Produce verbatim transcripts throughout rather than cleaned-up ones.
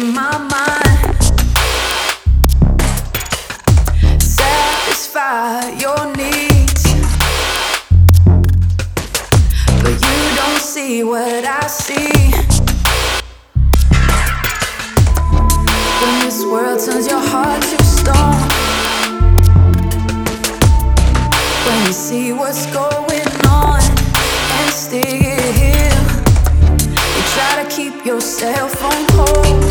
in my mind. Satisfy your needs, but you don't see what I see. When this world turns your heart to stone, when you see what's going on and still you try to keep yourself on hold.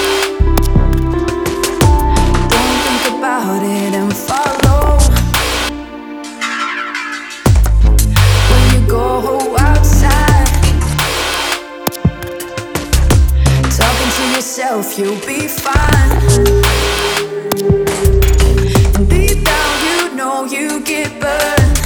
Don't think about it and follow. When you go outside, talking to yourself, you'll be fine. And deep down you know you get burned.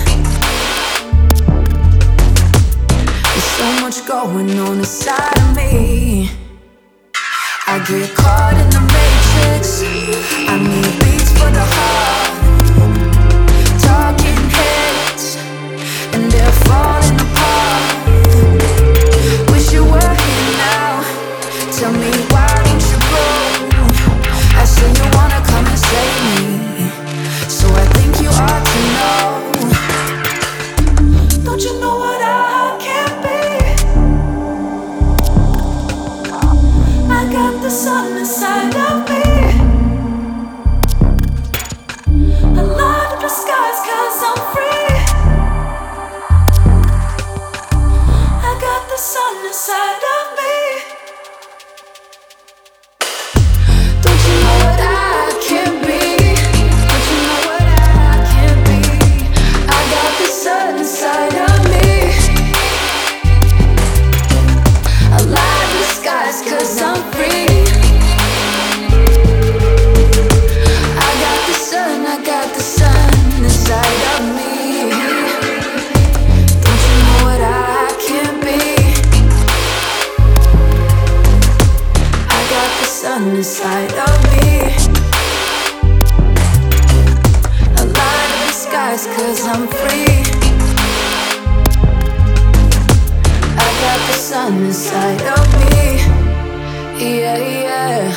There's so much going on inside of me. I get caught in the matrix. I need beats for the heart. Talking heads, and they're falling apart. Wish you were here now. Tell me why don't you go? I say you wanna come and save me, so I think you ought to know. Don't you know what I can be? I got the sun inside of me. I light up the skies 'cause I'm free. I got the sun inside of me. Don't you know what I can be? Don't you know what I can be? I got the sun inside of me. I light the skies 'cause I'm free. I got the sun, I got the sun inside of me. Don't you know what I can be? I got the sun inside of me. I light up the skies 'cause I'm free. I got the sun inside of me. Yeah, yeah.